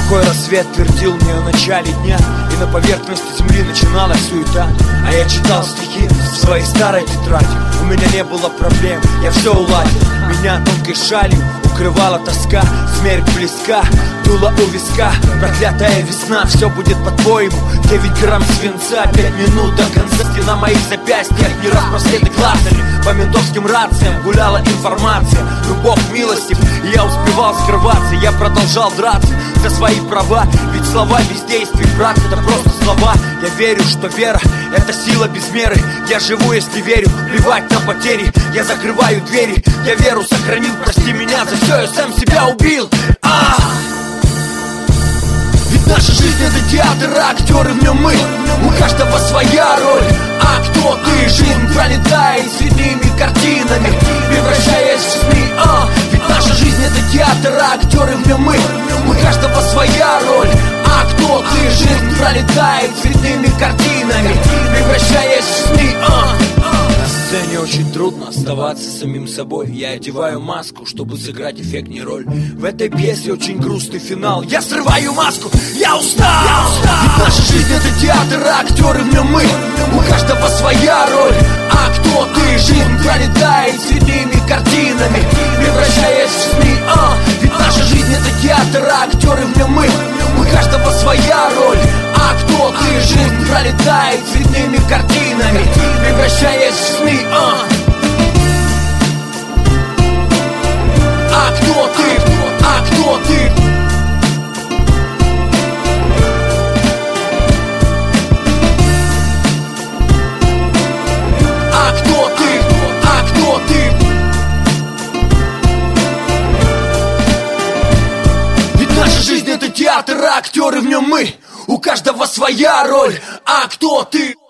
Какой рассвет твердил мне о начале дня, и на поверхности земли начиналась суета. А я читал стихи в своей старой тетради. У меня не было проблем, я все уладил. Меня тонкой шалью укрывала тоска. Смерть близка, дуло у виска. Проклятая весна, все будет по-твоему. 9 грамм свинца, 5 минут до конца. На моих запястьях не раз браслеты клацали. По ментовским рациям гуляла информация. Но Бог милостив, и я успевал скрываться. Я продолжал драться за свои права. Ведь слова без действий, брат, это просто слова. Я верю, что вера — это сила без меры. Я живу, если верю, плевать на потери. Я закрываю двери, я веру сохранил. Прости меня за все, я сам себя убил. Ведь наша жизнь — это театр, а актеры в нем мы. У каждого своя роль. А кто ты? Жизнь пролетает цветными картинами, превращаясь в сны. Ведь наша жизнь — это театр, а актеры в нем мы. У каждого своя роль. А кто ты? Жизнь пролетает цветными картинами, превращаясь в сны. На сцене очень трудно оставаться самим собой. Я одеваю маску, чтобы сыграть эффектней роль. В этой пьесе очень грустный финал. Я срываю маску, я устал. Ведь наша жизнь — это театр, а актеры в нем мы. У каждого своя роль. А кто ты? Жизнь пролетает цветными картинами, превращаясь в сны. Ведь наша жизнь — это театр, а актеры в нем мы. У каждого своя роль. А кто ты? Жизнь пролетает цветными картинами, превращаясь в сны. А кто ты? А кто ты? А кто ты? А кто ты? Ведь наша жизнь — это театр, а актеры в нем мы. У каждого своя роль. А кто ты?